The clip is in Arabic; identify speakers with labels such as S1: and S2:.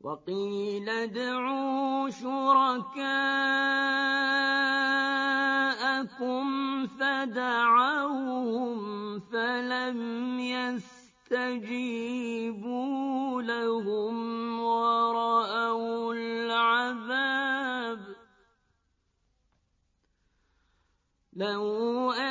S1: وقيل ادعوا شركاءكم فدعوهم فلم يستجيبوا لهم ورأوا العذاب لو